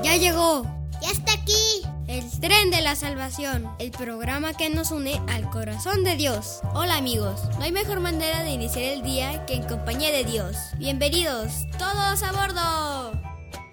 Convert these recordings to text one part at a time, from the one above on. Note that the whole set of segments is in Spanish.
Ya llegó. ¡Ya está aquí! El tren de la salvación, el programa que nos une al corazón de Dios. Hola amigos, no hay mejor manera de iniciar el día que en compañía de Dios. Bienvenidos, todos a bordo.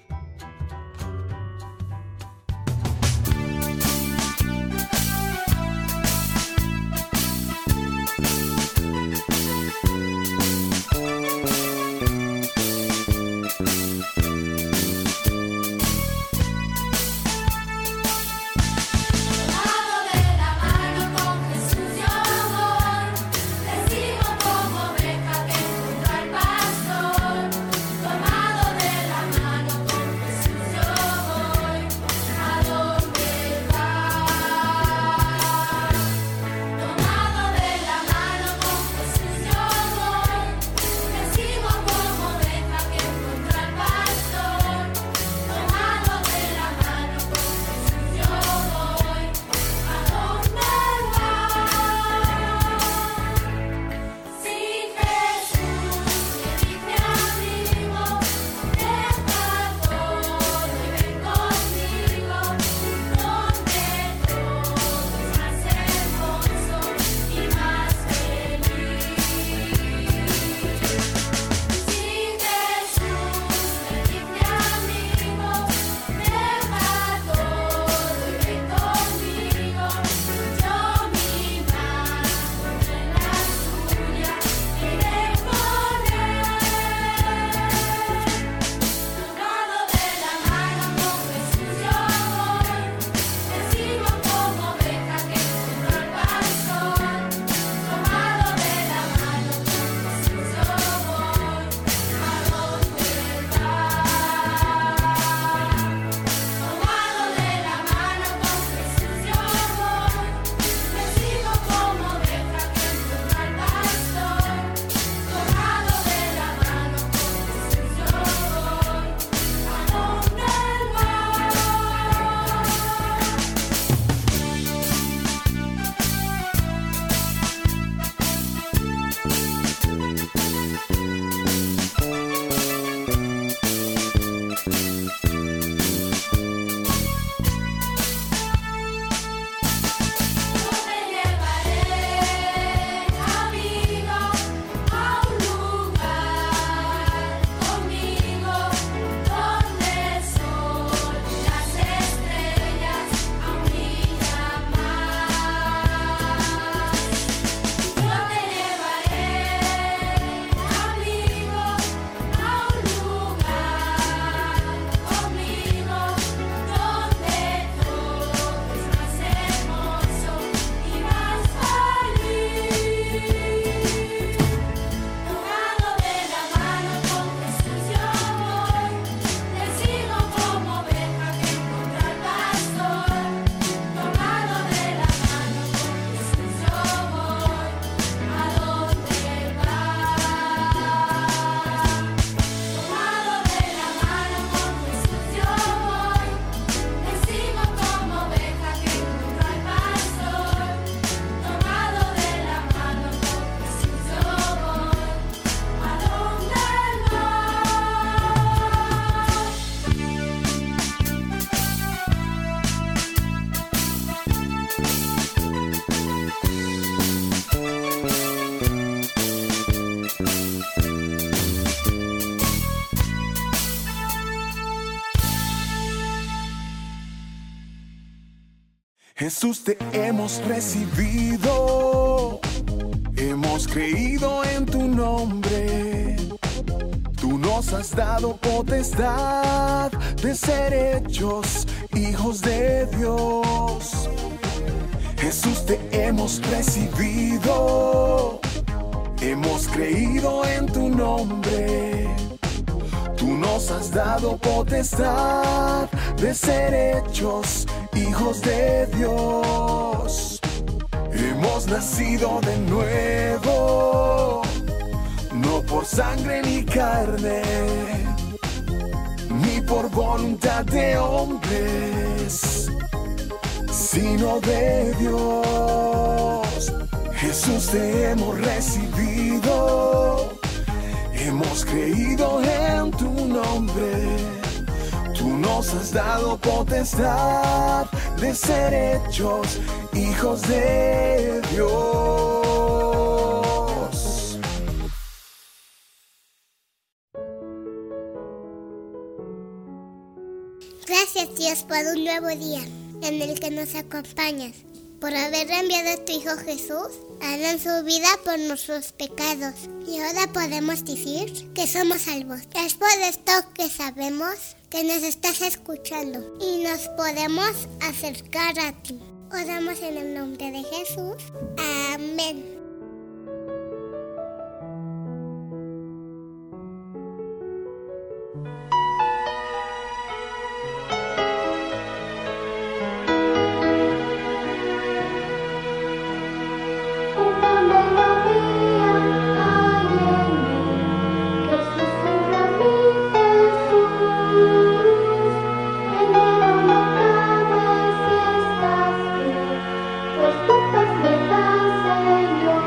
Jesús, te hemos recibido, hemos creído en tu nombre. Tú nos has dado potestad de ser hechos hijos de Dios. Jesús, te hemos recibido, hemos creído en tu nombre. Tú nos has dado potestad de ser hechos hijos de Dios. Hemos nacido de nuevo, no por sangre ni carne, ni por voluntad de hombres, sino de Dios. Jesús, te hemos recibido, hemos creído en tu nombre. Tú Tú nos has dado potestad de ser hechos hijos de Dios. Gracias, Dios, por un nuevo día en el que nos acompañas, por haber enviado a tu Hijo Jesús a dar su vida por nuestros pecados. Y ahora podemos decir que somos salvos. Es por esto que sabemos que nos estás escuchando y nos podemos acercar a ti. Oramos en el nombre de Jesús. Amén. Pues tu paz me da, Señor.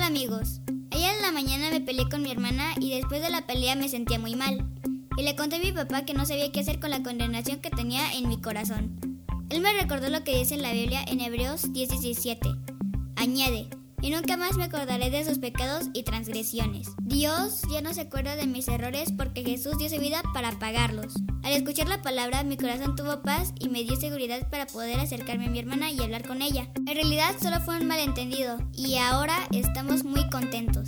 Hola amigos, ayer en la mañana me peleé con mi hermana y después de la pelea me sentía muy mal. Y le conté a mi papá que no sabía qué hacer con la condenación que tenía en mi corazón. Él me recordó lo que dice en la Biblia en Hebreos 10:17. Añade, y nunca más me acordaré de sus pecados y transgresiones. Dios ya no se acuerda de mis errores porque Jesús dio su vida para pagarlos. Al escuchar la palabra, mi corazón tuvo paz y me dio seguridad para poder acercarme a mi hermana y hablar con ella. En realidad solo fue un malentendido y ahora estamos muy contentos.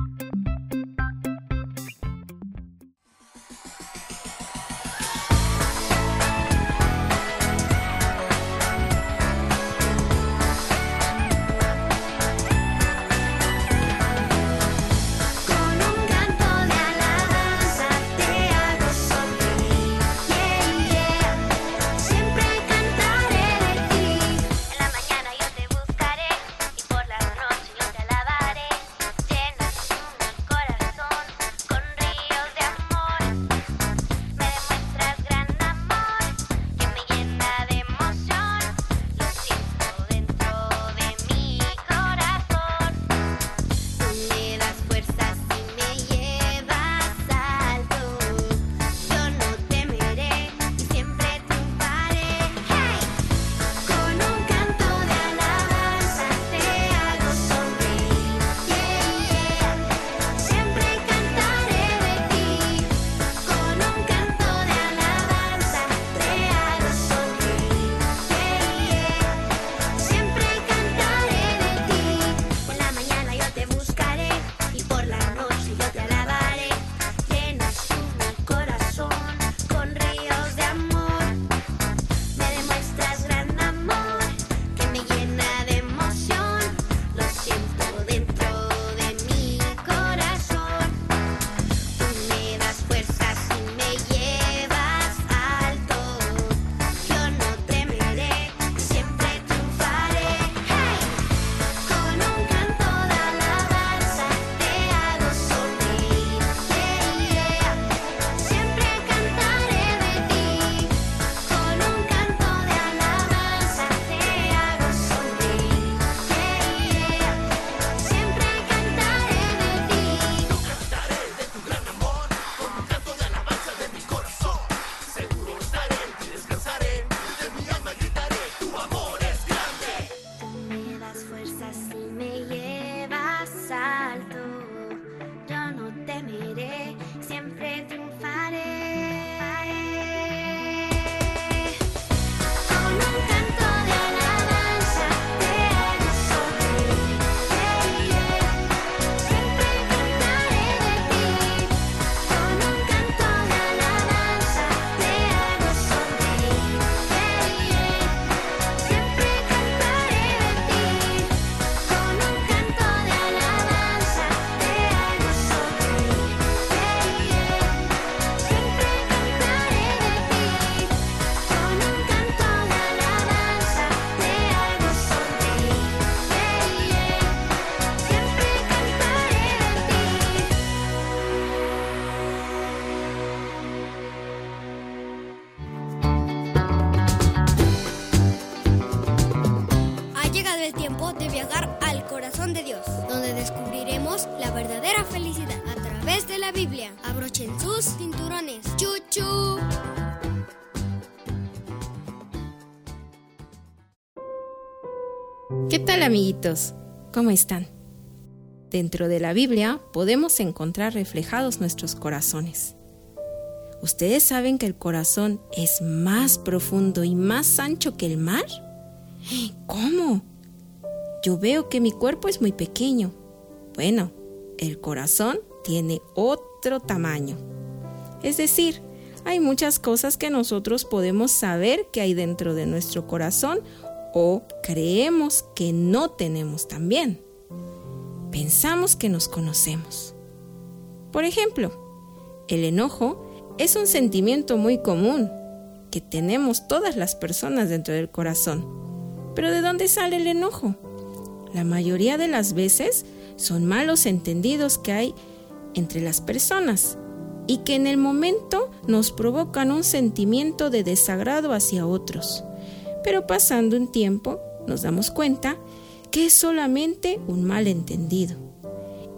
De Dios, donde descubriremos la verdadera felicidad a través de la Biblia. Abrochen sus cinturones. ¡Chuchu! ¿Qué tal, amiguitos? ¿Cómo están? Dentro de la Biblia podemos encontrar reflejados nuestros corazones. ¿Ustedes saben que el corazón es más profundo y más ancho que el mar? ¿Cómo? Yo veo que mi cuerpo es muy pequeño. Bueno, el corazón tiene otro tamaño. Es decir, hay muchas cosas que nosotros podemos saber que hay dentro de nuestro corazón o creemos que no tenemos también. Pensamos que nos conocemos. Por ejemplo, el enojo es un sentimiento muy común que tenemos todas las personas dentro del corazón. ¿Pero de dónde sale el enojo? La mayoría de las veces son malos entendidos que hay entre las personas y que en el momento nos provocan un sentimiento de desagrado hacia otros. Pero pasando un tiempo nos damos cuenta que es solamente un malentendido.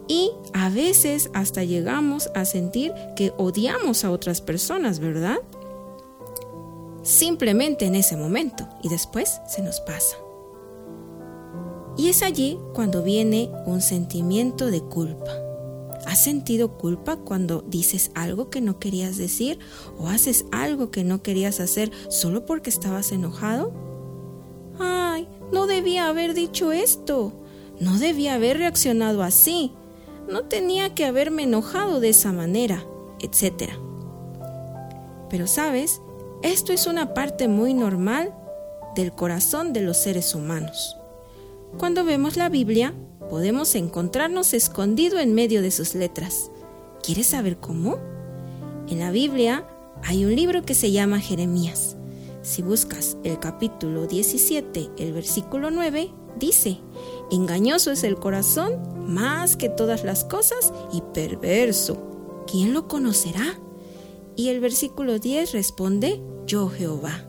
Y a veces hasta llegamos a sentir que odiamos a otras personas, ¿verdad? Simplemente en ese momento, y después se nos pasa. Y es allí cuando viene un sentimiento de culpa. ¿Has sentido culpa cuando dices algo que no querías decir o haces algo que no querías hacer solo porque estabas enojado? ¡Ay, no debía haber dicho esto! No debía haber reaccionado así. No tenía que haberme enojado de esa manera, etc. Pero ¿sabes? Esto es una parte muy normal del corazón de los seres humanos. Cuando vemos la Biblia, podemos encontrarnos escondido en medio de sus letras. ¿Quieres saber cómo? En la Biblia hay un libro que se llama Jeremías. Si buscas el capítulo 17, el versículo 9, dice: engañoso es el corazón más que todas las cosas y perverso. ¿Quién lo conocerá? Y el versículo 10 responde: yo Jehová.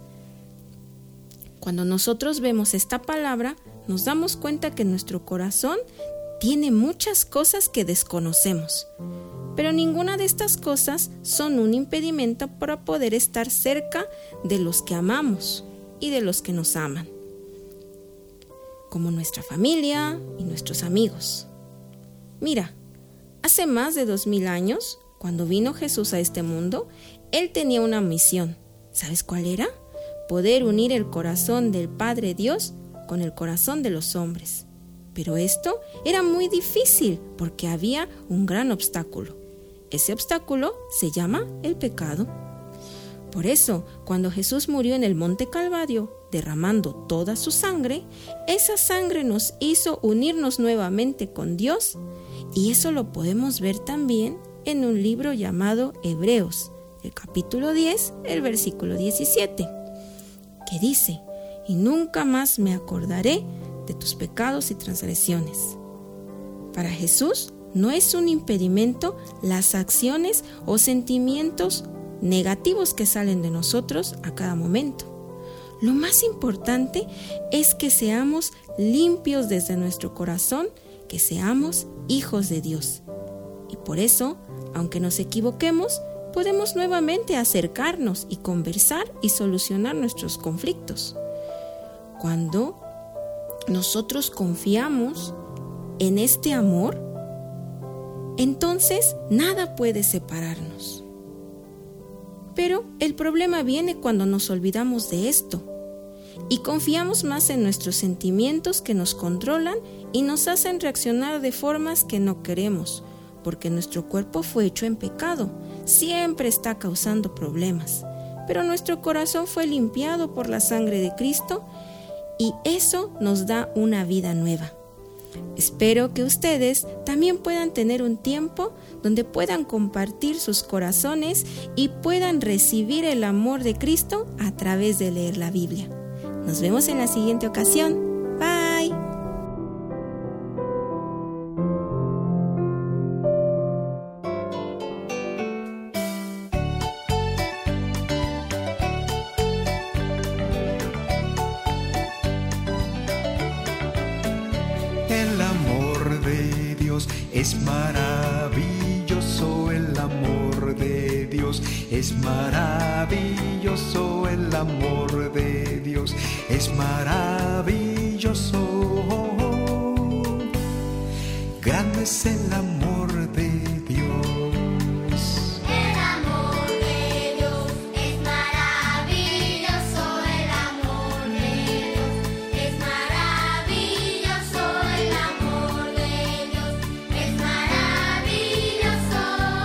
Cuando nosotros vemos esta palabra, nos damos cuenta que nuestro corazón tiene muchas cosas que desconocemos, pero ninguna de estas cosas son un impedimento para poder estar cerca de los que amamos y de los que nos aman, como nuestra familia y nuestros amigos. Mira, hace más de 2000 años, cuando vino Jesús a este mundo, Él tenía una misión. ¿Sabes cuál era? Poder unir el corazón del Padre Dios con el corazón de los hombres. Pero esto era muy difícil porque había un gran obstáculo. Ese obstáculo se llama el pecado. Por eso, cuando Jesús murió en el Monte Calvario, derramando toda su sangre, esa sangre nos hizo unirnos nuevamente con Dios, y eso lo podemos ver también en un libro llamado Hebreos, el capítulo 10, el versículo 17, que dice: y nunca más me acordaré de tus pecados y transgresiones. Para Jesús no es un impedimento las acciones o sentimientos negativos que salen de nosotros a cada momento. Lo más importante es que seamos limpios desde nuestro corazón, que seamos hijos de Dios. Y por eso, aunque nos equivoquemos, podemos nuevamente acercarnos y conversar y solucionar nuestros conflictos. Cuando nosotros confiamos en este amor, entonces nada puede separarnos. Pero el problema viene cuando nos olvidamos de esto y confiamos más en nuestros sentimientos que nos controlan y nos hacen reaccionar de formas que no queremos, porque nuestro cuerpo fue hecho en pecado, siempre está causando problemas, pero nuestro corazón fue limpiado por la sangre de Cristo y eso nos da una vida nueva. Espero que ustedes también puedan tener un tiempo donde puedan compartir sus corazones y puedan recibir el amor de Cristo a través de leer la Biblia. Nos vemos en la siguiente ocasión. Bye. El amor de Dios es maravilloso, el amor de Dios es maravilloso, el amor de Dios es maravilloso. Grande es el amor de Dios. El amor de Dios es maravilloso, el amor de Dios es maravilloso, el amor de Dios es maravilloso.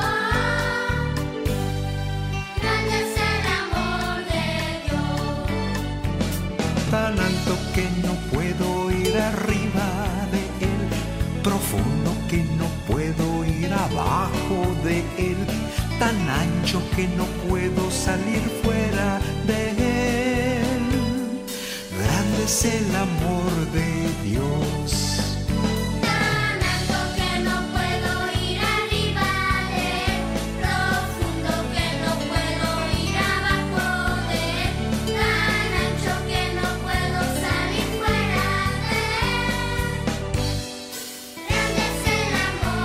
Grande es el amor de Dios. Tan alto que no puedo ir arriba de él, profundo que no puedo ir abajo de él, tan ancho que no puedo salir fuera de él. Grande es el amor de Dios. Tan alto que no puedo ir arriba de él, profundo que no puedo ir abajo de él, tan ancho que no puedo salir fuera de él. Grande es el amor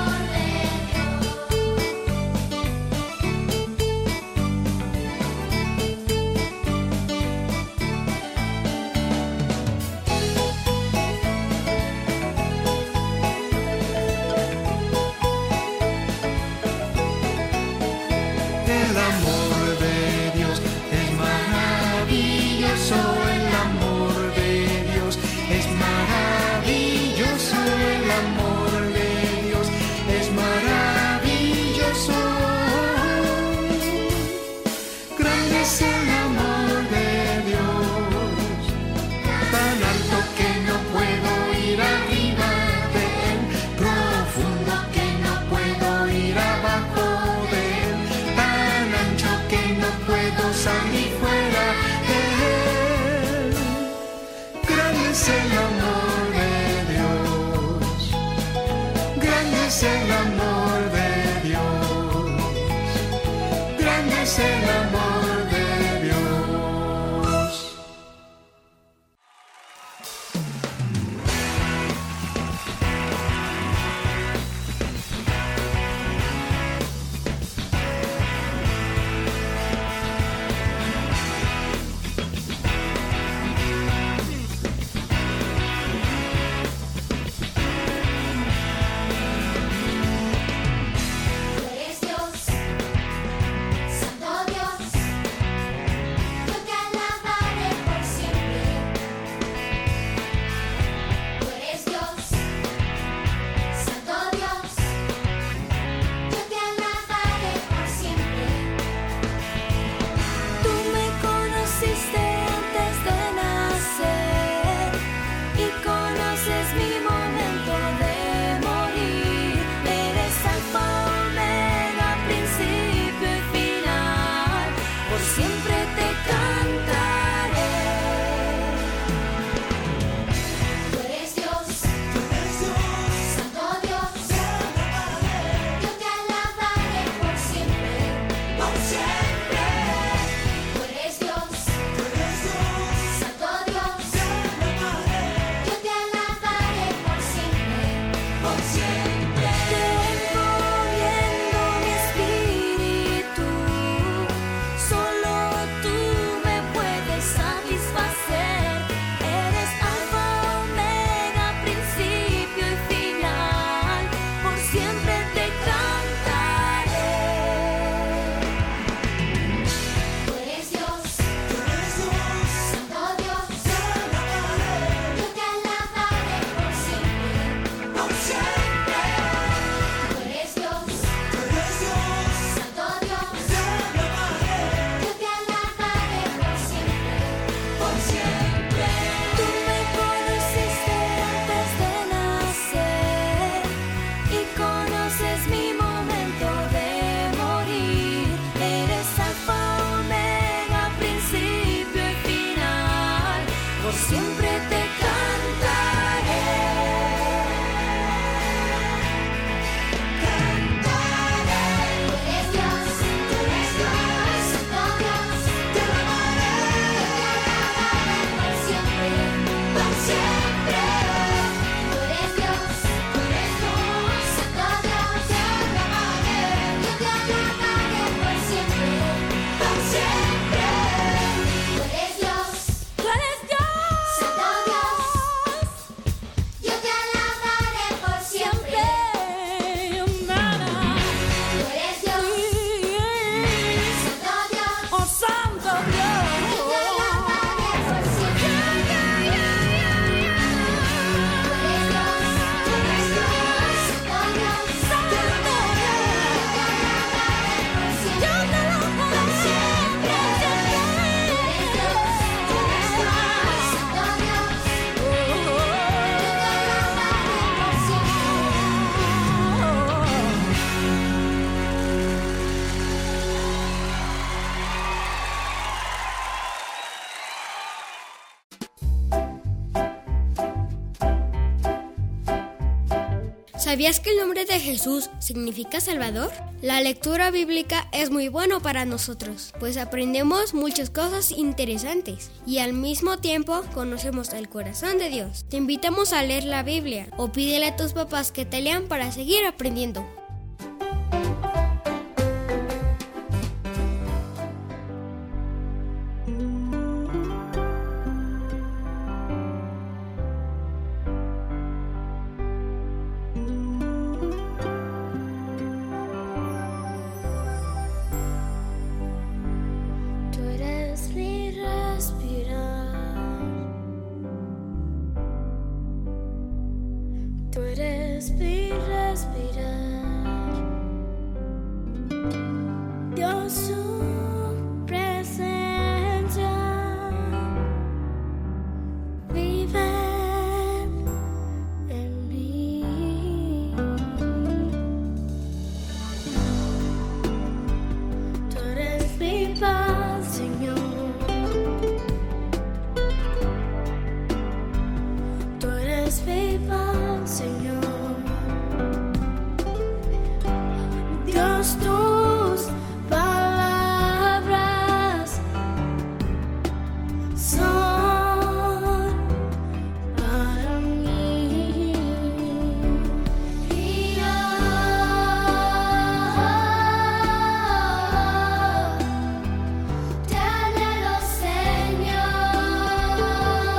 pasan y fuera. Grande es el amor de Dios, grande es el amor de Dios, grande es el amor de Dios. ¿Sabías que el nombre de Jesús significa Salvador? La lectura bíblica es muy bueno para nosotros, pues aprendemos muchas cosas interesantes y al mismo tiempo conocemos el corazón de Dios. Te invitamos a leer la Biblia o pídele a tus papás que te lean para seguir aprendiendo. Tú eres mi respirar, Dios, su presencia vive en mí. Tú eres mi paz, Señor. Dios, tus palabras son para mí. Y yo te anhelo, Señor.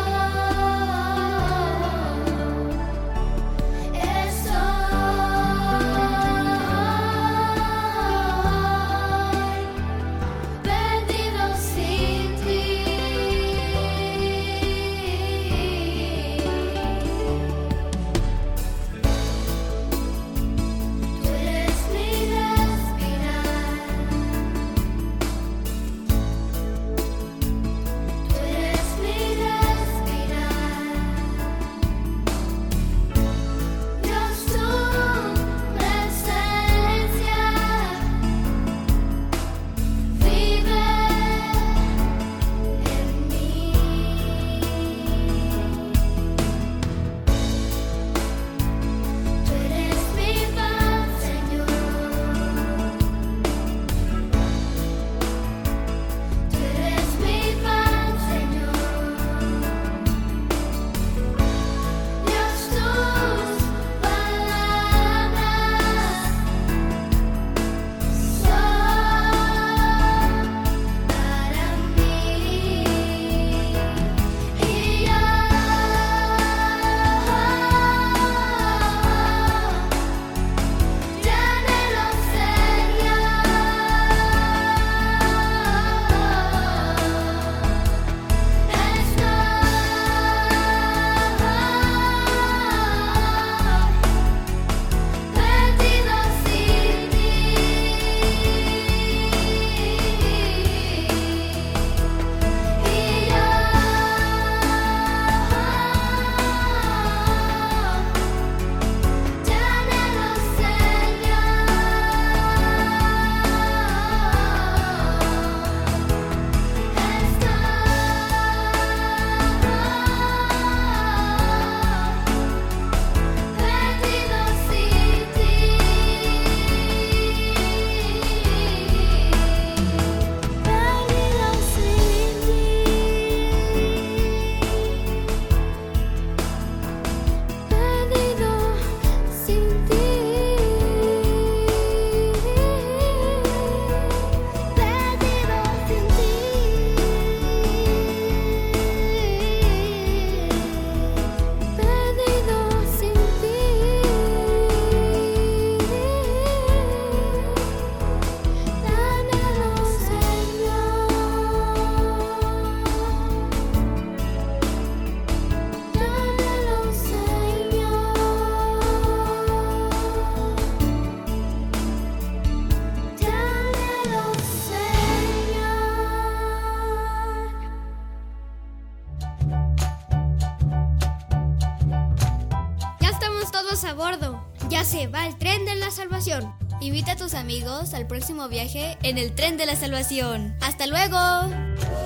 a bordo. Ya se va el tren de la salvación. Invita a tus amigos al próximo viaje en el tren de la salvación. ¡Hasta luego!